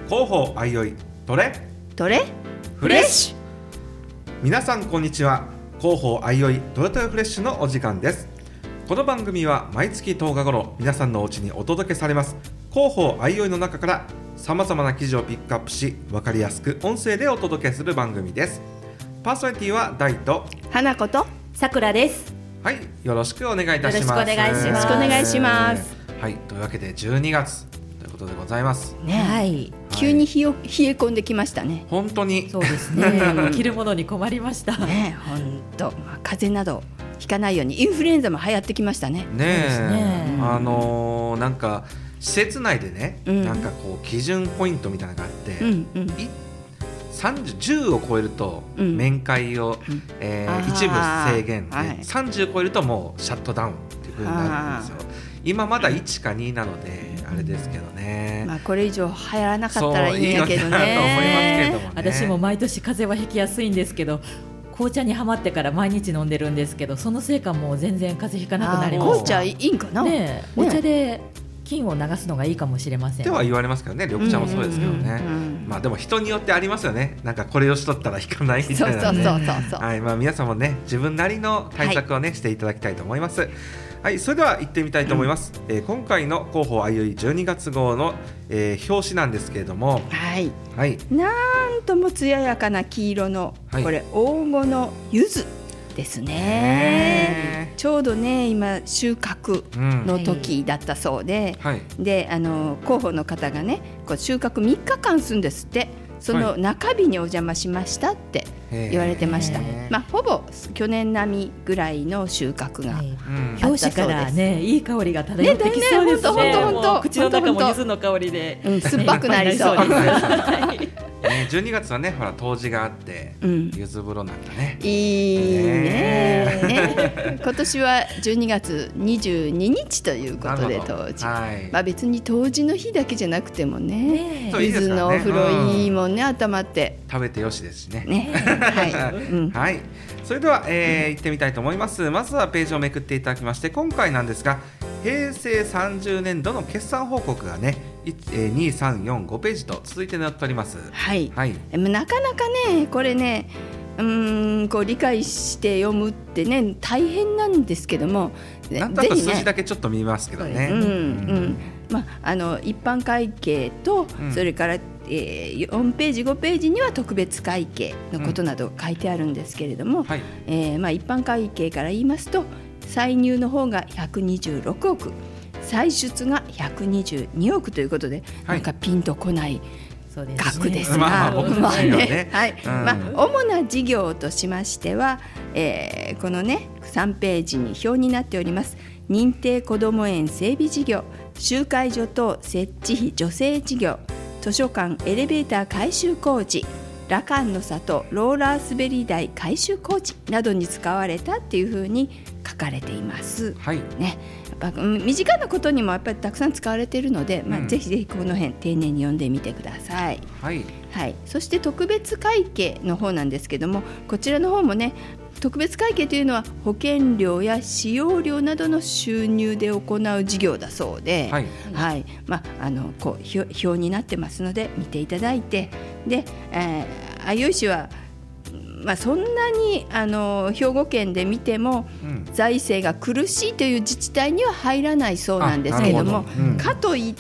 広報あいおいトレフレッシュ。皆さんこんにちは。広報あいおいトレフレッシュのお時間です。この番組は毎月10日頃皆さんのお家にお届けされます広報あいおいの中からさまざまな記事をピックアップし、分かりやすく音声でお届けする番組です。パーソナリティは大と花子とさくらです。 はい、よろしくお願いいたします。 よろしくお願いします。 よろしくお願いします。 はい、というわけで12月ということでございますね。 はい、 急に冷え込んできましたね。 本当にそうですね着るものに困りましたね。本当、風邪などひかないようにインフルエンザも流行ってきましたね。 ねえ、 ね、 なんか施設内でね、なんかこう基準ポイントみたいなのがあって、10を超えると面会を、一部制限で、30を超えるともうシャットダウンっていう風になるんですよ。今まだ1か2なのであれですけどね、 これ以上流行らなかったらいいんやけどね。 そういいのかなと思いますけどもね。 私も毎年風邪はひきやすいんですけど、紅茶にハマってから毎日飲んでるんですけど、そのせいかもう全然風邪ひかなくなりました。 紅茶いいんかな、 ね、お茶で菌を流すのがいいかもしれません。 では言われますけどね、緑茶もそうですけどね。でも人によってありますよね。なんかこれをしとったら引かないみたいなね。はい、皆さんもね自分なりの対策をね、していただきたいと思います。はい、それでは行ってみたいと思います。今回の広報あいおい12月号の、表紙なんですけれども、 はい、なんとも艶やかな黄色の、これ黄金の柚子ですね。ちょうどね今収穫の時だったそうで、で広報の方がねこう収穫3日間するんですって。その中日にお邪魔しましたって言われてました。ほぼ去年並みぐらいの収穫があったそうです。 表紙からねいい香りが漂ってきそうですね。もう口の中も柚子の香りで、 酸っぱくなりそう。 12月はねほら冬至があって、柚子風呂なんかねいいね。今年は12月22日ということで冬至、別に冬至の日だけじゃなくてもね、柚子のお風呂いいもんね、頭って食べてよしですしね。はい、それでは、行ってみたいと思います。まずはページをめくっていただきまして、今回なんですが平成30年度の決算報告がね2、3、4、5ページと続いて載っております。 なかなかねこれねこう理解して読むってね大変なんですけども、 なんとなく数字だけちょっと見ますけどね。一般会計と、それから4ページ5ページには特別会計のことなど書いてあるんですけれども、一般会計から言いますと歳入の方が126億、歳出が122億ということで、なんかピンとこない額ですが、主な事業としましては、このね3ページに表になっております認定こども園整備事業、集会所等設置費助成事業、図書館エレベーター改修工事、羅漢の里ローラー滑り台改修工事などに使われたっていうふうに書かれています。やっぱ身近なことにもやっぱりたくさん使われているので、ぜひぜひこの辺丁寧に読んでみてください。そして特別会計の方なんですけども、こちらの方もね特別会計というのは保険料や使用料などの収入で行う事業だそうで、こう表になってますので見ていただいて、で、あいおい市はそんなに兵庫県で見ても、財政が苦しいという自治体には入らないそうなんですけれども、かといって、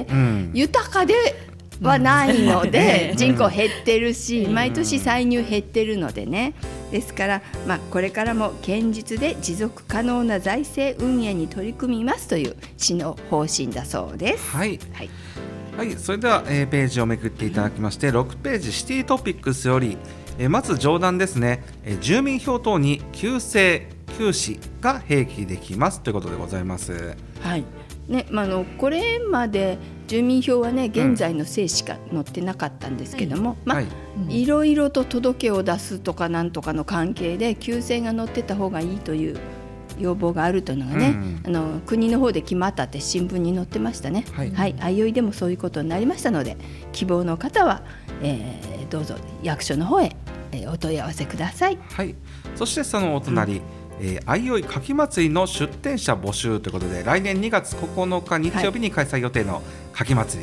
豊かではないので人口減ってるし、毎年歳入減ってるのでね、ですから、これからも堅実で持続可能な財政運営に取り組みますという市の方針だそうです。それでは、ページをめくっていただきまして、6ページシティトピックスより、まず上段ですね、住民票等に旧姓旧氏が併記できますということでございます。 これまで住民票はね現在の姓しか載ってなかったんですけども、いろいろと届けを出すとかなんとかの関係で旧姓が載ってた方がいいという要望があるというのがね、国の方で決まったって新聞に載ってましたね。あいおいでもそういうことになりましたので、希望の方は、どうぞ役所の方へ、お問い合わせください。 そしてそのお隣、あいおいかき祭りの出店者募集ということで、来年2月9日日曜日に開催予定のかき祭り、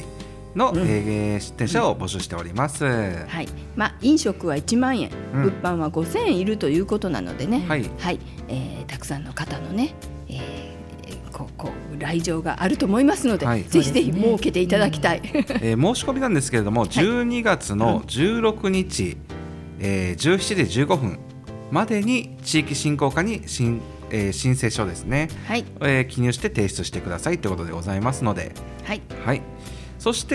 の、出店者を募集しております。 はい、飲食は1万円、物販は5000円いるということなのでね、たくさんの方のね、来場があると思いますので、ぜひぜひ設けていただきたい。 申し込みなんですけれども、12月の16日、17時15分までに地域振興課に申請書ですね、記入して提出してくださいということでございますので、そして、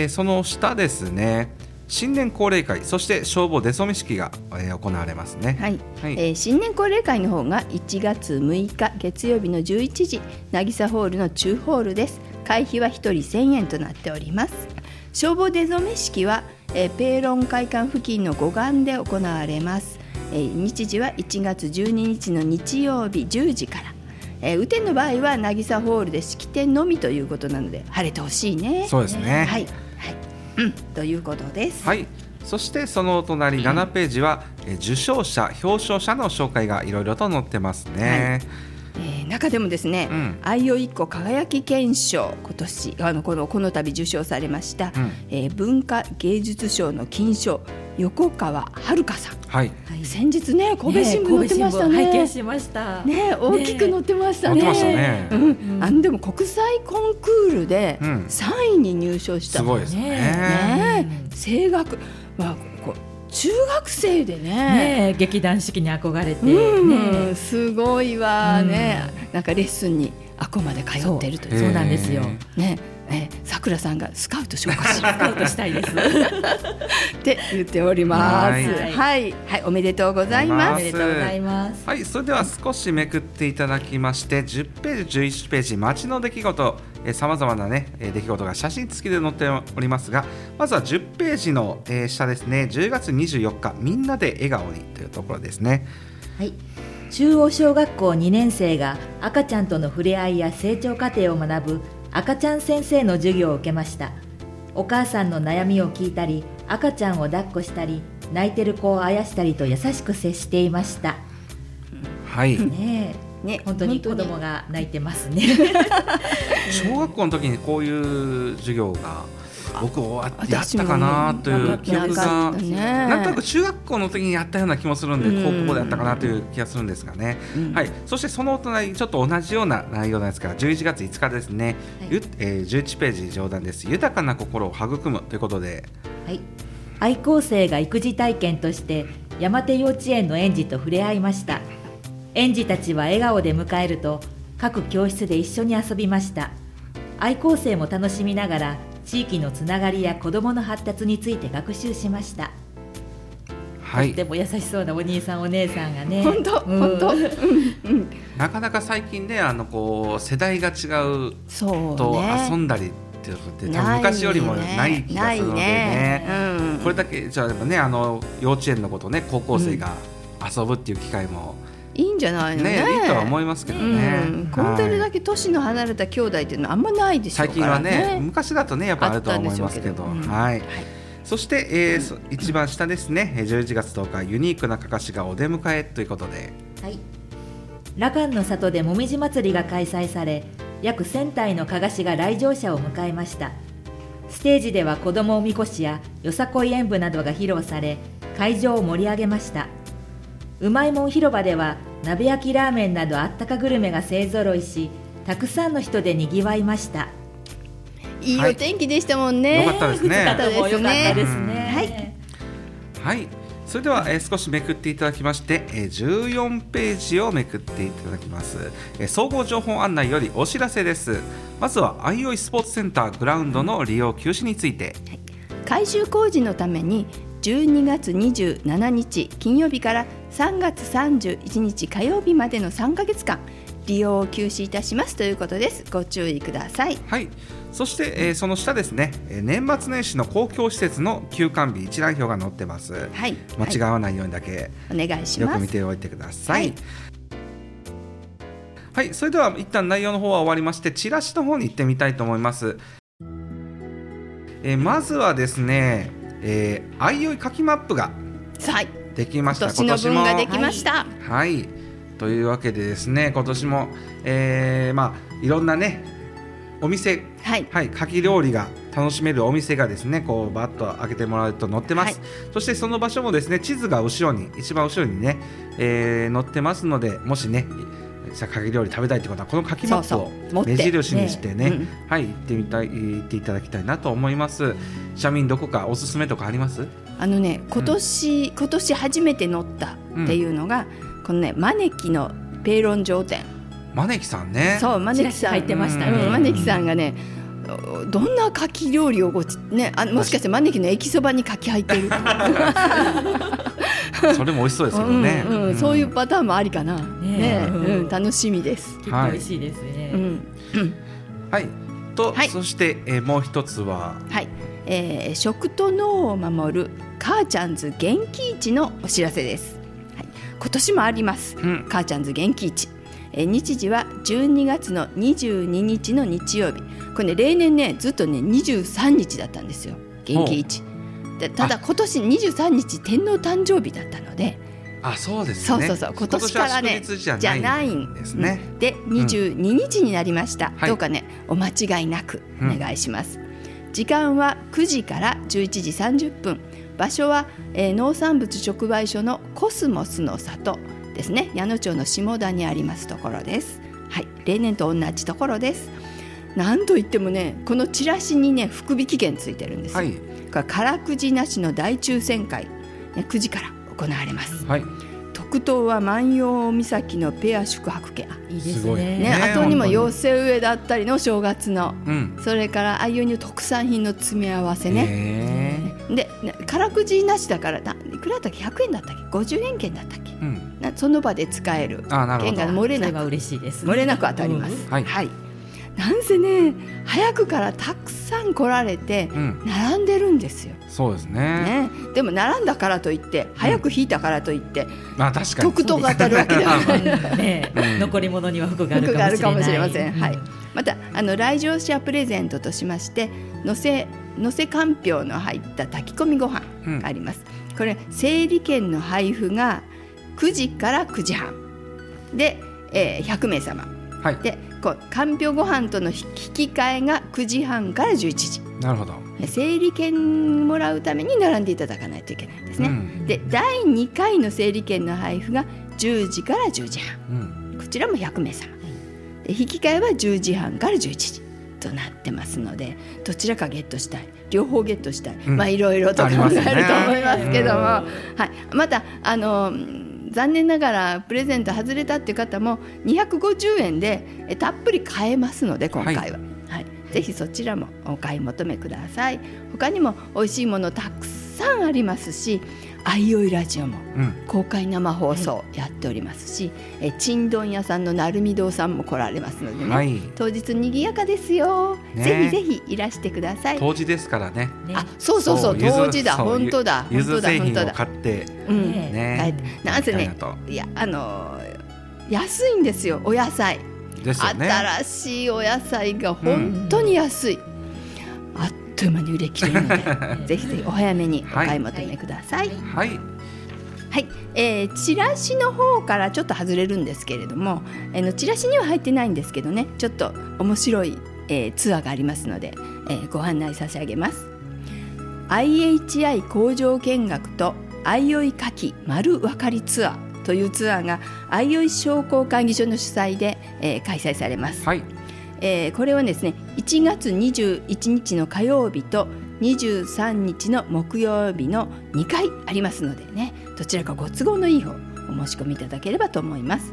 その下ですね、新年恒例会、そして消防出初め式が、行われますね。 新年恒例会の方が1月6日月曜日の11時、渚ホールの中ホールです。会費は1人1000円となっております。消防出初め式は、ペーロン会館付近の護岸で行われます。日時は1月12日の日曜日10時から。雨天の場合は渚ホールで式典のみということなので、晴れてほしいね。 そうですね。 ということです。 そしてその隣7ページは、受賞者表彰者の紹介がいろいろと載ってますね。 中でもですね、愛用一個輝き顕彰、今年この度受賞されました、文化芸術賞の金賞、横川遥さん、先日ね神戸新聞載ってましたね。 拝見しましたね、大きく載ってましたね。でも国際コンクールで3位に入賞した、 すごいですね。 声楽、中学生でね、 劇団四季に憧れて、 すごいわね。なんかレッスンにあこまで通ってるという。 そうなんですよね。さくらさんがスカウト紹介スカウトしたいですって言っております。おめでとうございます。 おめでとうございます。 それでは少しめくっていただきまして、10ページ11ページ街の出来事、さまざまなね出来事が写真付きで載っておりますが、まずは10ページの下ですね、10月24日みんなで笑顔にというところですね。 中央小学校2年生が赤ちゃんとの触れ合いや成長過程を学ぶ赤ちゃん先生の授業を受けました。お母さんの悩みを聞いたり、赤ちゃんを抱っこしたり、泣いてる子をあやしたりと優しく接していました。本当に子供が泣いてますね。 小学校の時にこういう授業が僕やったかなという記憶が、なんとなく中学校の時にやったような気もするんで、高校でやったかなという気がするんですがね。そしてその隣ちょっと同じような内容なんですが、11月5日ですね、11ページ上段です。豊かな心を育むということで、 愛好生が育児体験として山手幼稚園の園児と触れ合いました。園児たちは笑顔で迎えると、各教室で一緒に遊びました。愛好生も楽しみながら地域のつながりや子どもの発達について学習しました。とっても優しそうなお兄さんお姉さんがね、 本当なかなか最近ね、世代が違うと遊んだりって多分昔よりもない気がするのでね、これだけじゃあね、幼稚園のことね、高校生が遊ぶっていう機会もいいんじゃないのね。 いいとは思いますけどね。 こんだけ年の離れた兄弟っていうのはあんまないでしょうからね。 最近はね、昔だとねやっぱあるとは思いますけど。そして、一番下ですね、11月10日ユニークなかかしがお出迎えということで、 羅漢の里でもみじ祭りが開催され、約1000体のかがしが来場者を迎えました。ステージでは子どもおみこしやよさこい演舞などが披露され、会場を盛り上げました。うまいもん広場では鍋焼きラーメンなどあったかグルメが勢ぞろいし、たくさんの人でにぎわいました。 いいお天気でしたもんね。 よかったですね。 よかったですね。 それでは、少しめくっていただきまして、14ページをめくっていただきます。総合情報案内よりお知らせです。まずはあいおいスポーツセンターグラウンドの利用休止について、 改修工事のために12月27日金曜日から3月31日火曜日までの3ヶ月間利用を休止いたしますということです。ご注意ください。 そして、その下ですね、年末年始の公共施設の休館日一覧表が載ってます。間違わないようにだけお願いします。よく見ておいてください。それでは一旦内容の方は終わりまして、チラシの方に行ってみたいと思います。まずはですね、あいおい書きマップができました。 今年の分ができました。 というわけでですね、今年も、いろんなねお店、かき料理が楽しめるお店がですねこうバッと開けてもらうと載ってます、そしてその場所もですね地図が後ろに一番後ろにね、載ってますので、もしねかき料理食べたいということはこのかきマップを目印にしてね、はい、行っていただきたいなと思います。シャミンどこかおすすめとかあります？ 今年初めて乗ったっていうのが、このねマネキのペーロン城店。 マネキさんね。 そう、マネキさん入ってましたね。 マネキさんがね、どんなかき料理をもしかしてマネキの駅そばにかき入ってるそれも美味しそうですけどね、 そういうパターンもありかな、楽しみです。 結構美味しいですね。 はいと、そして、もう一つは、 食と脳を守る母ちゃんズ元気市のお知らせです。今年もあります、母ちゃんズ元気市。日時は12月の22日の日曜日。これね、例年ねずっとね23日だったんですよ、元気市で。ただ今年23日天皇誕生日だったので、 そうですね。 そう今年からねじゃないんですね。で22日になりました、どうかねお間違いなくお願いします。時間は9時から11時30分。場所は、農産物直売所のコスモスの里ですね。矢野町の下田にありますところです。例年と同じところです。なんといってもね、このチラシにね福引券ついてるんですよ。これからくじなしの大抽選会、9時から行われます。特等は万葉岬のペア宿泊券。 いいですね。 あとにも寄せ植えだったりの正月の、それからああいう特産品の詰め合わせね。でからくじなしだからいくらだったっけ、100円だったっけ、50円券だったっけ、その場で使える券が漏れなく、 嬉しいですね。 漏れなく当たります。なんせね早くからたくさん来られて並んでるんですよ。 そうですね。 でも並んだからといって早く引いたからといって、 確かに得とが当たるわけではない残り物には福があるかもしれません。 また来場者プレゼントとしましてのせかんぴょうの入った炊き込みご飯があります。これ整理券の配布が9時から9時半で、100名様、でかんぴょうご飯との引き換えが9時半から11時。 なるほど。 整理券もらうために並んでいただかないといけないんですね。で第2回の整理券の配布が10時から10時半、こちらも100名様で、引き換えは10時半から11時となってますので、どちらかゲットしたい、両方ゲットしたい、いろいろと考えると思いますけども、また残念ながらプレゼント外れたっていう方も250円でたっぷり買えますので、今回は、ぜひそちらもお買い求めください。他にも美味しいものたくさんありますし、あいおいラジオも公開生放送やっておりますし、ちんどん屋さんのなるみ堂さんも来られますのでね、当日にぎやかですよ、ぜひぜひいらしてください。 当時ですからね。 そう当時だ、本当だ、 ゆず製品を買ってなんせね、安いんですよ、お野菜ですよね。新しいお野菜が本当に安い、あっという間に売れ切れるのでぜひぜひお早めにお買い求めください。チラシの方からちょっと外れるんですけれども、チラシには入ってないんですけどね、ちょっと面白い、ツアーがありますので、ご案内差し上げます。 IHI 工場見学とあいおいかき丸分かりツアーというツアーがあいおい商工会議所の主催で、開催されます。これはですね、1月21日の火曜日と23日の木曜日の2回ありますのでね、どちらかご都合のいい方お申し込みいただければと思います。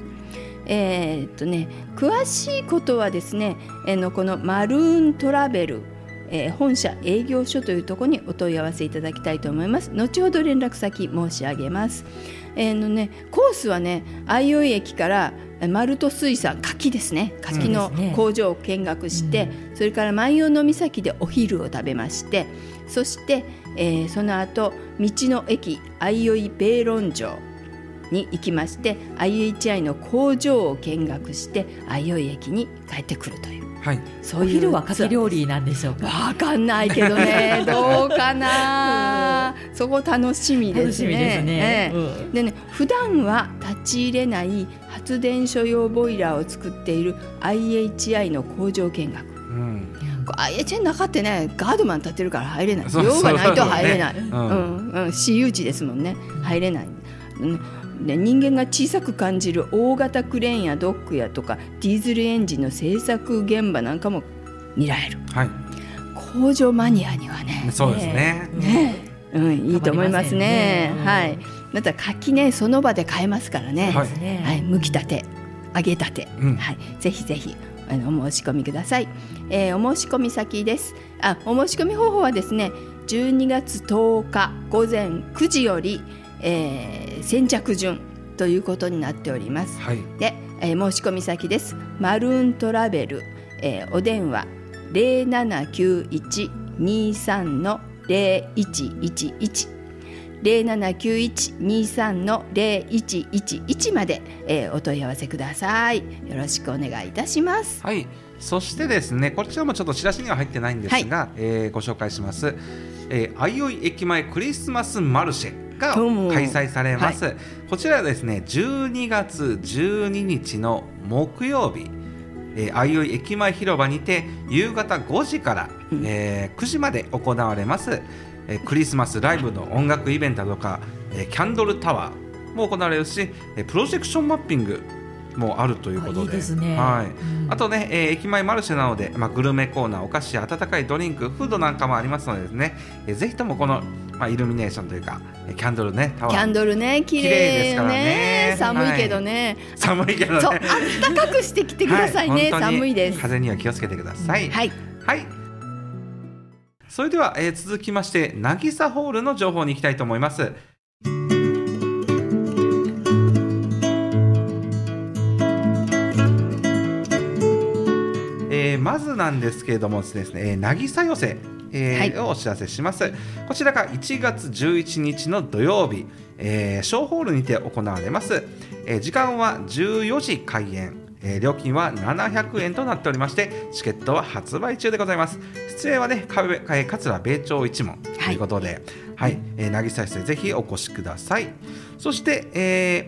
詳しいことはですね、このマルーントラベル、本社営業所というところにお問い合わせいただきたいと思います。後ほど連絡先申し上げます。コースはね、あいおい駅からマルト水産、牡蠣ですね、牡蠣の工場を見学して、それから万葉の岬でお昼を食べまして、そして、その後道の駅あいおいペーロン城に行きまして IHI の工場を見学してあいおい駅に帰ってくるという、 そういうお昼は牡蠣料理なんでしょうか。 わかんないけどねどうかなそこ楽しみですね。でね、普段は立ち入れない発電所用ボイラーを作っている IHI の工場見学、 IHN の中ってねガードマン立ってるから入れない。用がないと入れない。私有地ですもんね。入れない。で人間が小さく感じる大型クレーンやドックやとかディーゼルエンジンの製作現場なんかも見られる、工場マニアにはね、 そうですね、 いいと思いますね。また柿ねその場で買えますからね、剥きたて揚げたて、ぜひぜひお申し込みください。お申し込み先です。お申し込み方法はですね12月10日午前9時より先着順ということになっております、で、申し込み先です。マルーントラベル、お電話 079123-0111 079123-0111 まで、お問い合わせください。よろしくお願いいたします。 そしてですねこちらもちょっとチラシには入ってないんですが、ご紹介します、相生駅前クリスマスマルシェが開催されます、こちらはですね12月12日の木曜日、相生駅前広場にて夕方5時から、9時まで行われます、クリスマスライブの音楽イベントとか、キャンドルタワーも行われるし、プロジェクションマッピングもあるということで、 いいですね。 あとね、駅前マルシェなので、グルメコーナー、お菓子や温かいドリンク、フードなんかもありますのでですね、ぜひともこの、イルミネーションというかキャンドルね、タワーキャンドルね綺麗ですからね。 寒いけどね、 寒いけどね、 そう暖かくしてきてくださいね、寒いです。 風には気をつけてください。それでは、続きまして渚ホールの情報に行きたいと思います。まずなんですけれどもですね、渚寄せ、をお知らせします。こちらが1月11日の土曜日、小ホールにて行われます。時間は14時開演、料金は700円となっておりまして、チケットは発売中でございます。出演はね桂米朝一門ということで、渚寄せぜひお越しください。そして、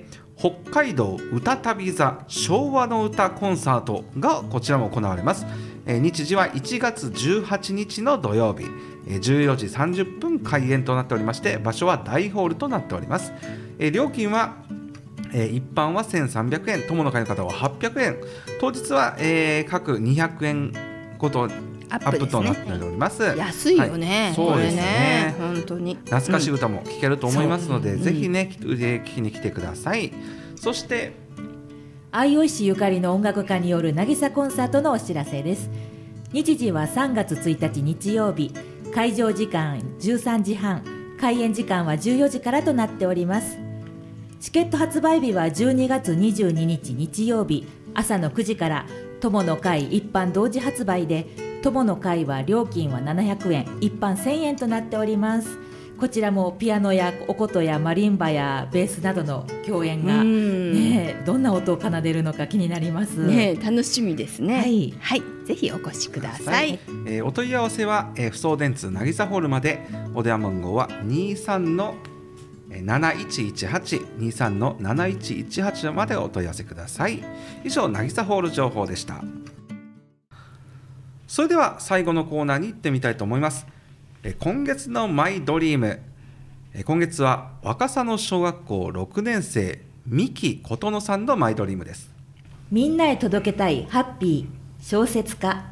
北海道歌旅座昭和の歌コンサートがこちらも行われます。日時は1月18日の土曜日、14時30分開演となっておりまして、場所は大ホールとなっております。料金は、一般は1300円、友の会の方は800円、当日は、各200円ごとアップとなっております。 安いよね、 そうですね、 本当に懐かしい歌も聴けると思いますので、ぜひね聴きに来てください。そして相生市ゆかりの音楽家による渚コンサートのお知らせです。日時は3月1日日曜日、会場時間13時半、開演時間は14時からとなっております。チケット発売日は12月22日日曜日朝の9時から、友の会一般同時発売で、友の会は料金は700円、一般1000円となっております。こちらもピアノやお琴やマリンバやベースなどの共演が、どんな音を奏でるのか気になります、 楽しみですね。ぜひお越しください。 お問い合わせは、不送電通渚ホールまで。お電話番号は23-7118 までお問い合わせください。以上、渚ホール情報でした。それでは最後のコーナーに行ってみたいと思います。今月のマイドリーム、今月は若狭の小学校6年生三木琴乃さんのマイドリームです。 みんなへ届けたいハッピー小説家。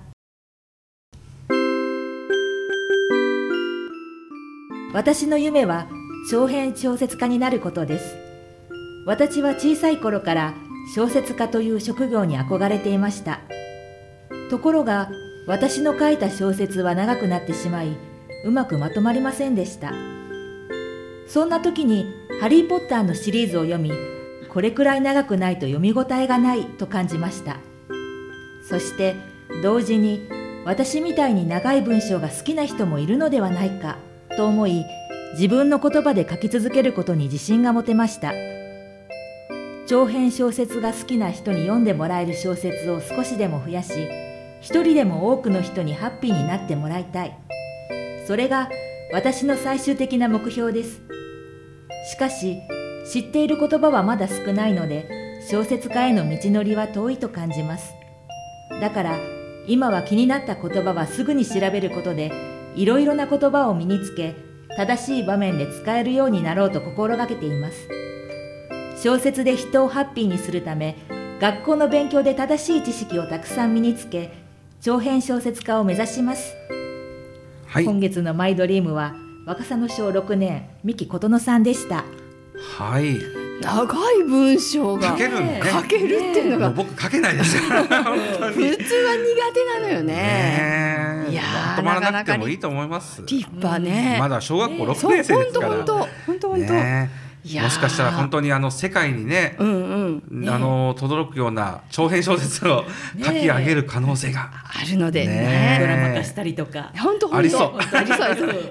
私の夢は長編小説家になることです。私は小さい頃から小説家という職業に憧れていました。ところが私の書いた小説は長くなってしまい、うまくまとまりませんでした。そんな時にハリーポッターのシリーズを読み、これくらい長くないと読み応えがないと感じました。そして同時に私みたいに長い文章が好きな人もいるのではないかと思い、自分の言葉で書き続けることに自信が持てました。長編小説が好きな人に読んでもらえる小説を少しでも増やし、一人でも多くの人にハッピーになってもらいたい。それが私の最終的な目標です。しかし、知っている言葉はまだ少ないので、小説家への道のりは遠いと感じます。だから、 今は気になった言葉はすぐに調べることで、いろいろな言葉を身につけ、正しい場面で使えるようになろうと心がけています。小説で人をハッピーにするため、学校の勉強で正しい知識をたくさん身につけ、長編小説家を目指します。はい、今月のマイドリームは若狭の小6年三木琴乃さんでした。 はい、 長い文章が書けるね、 書けるっていうのが、 僕書けないですよ普通は苦手なのよね。 いや止まらなくてもいいと思います。 立派ね、 まだ小学校6年生ですから。 本当もしかしたら本当に世界にね、轟くような長編小説を書き上げる可能性があるのでね、 ドラマ化したりとか本当ありそう 。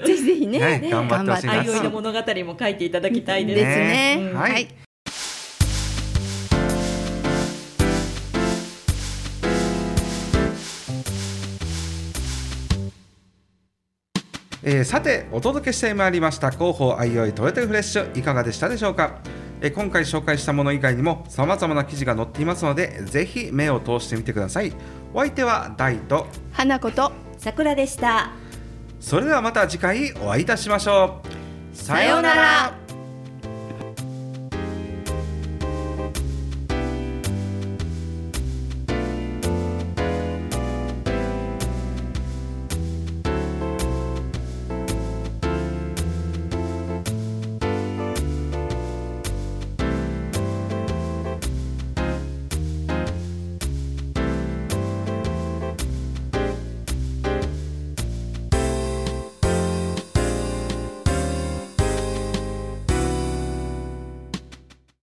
ぜひぜひね、 頑張ってほしいです。 あいおいの物語も書いていただきたいですね。はい。 さてお届けしてまいりました広報あいおいトレトレフレッシュ、いかがでしたでしょうか。今回紹介したもの以外にも様々な記事が載っていますので、ぜひ目を通してみてください。お相手は大と花子とさくらでした。 それではまた次回お会いいたしましょう。 さようなら。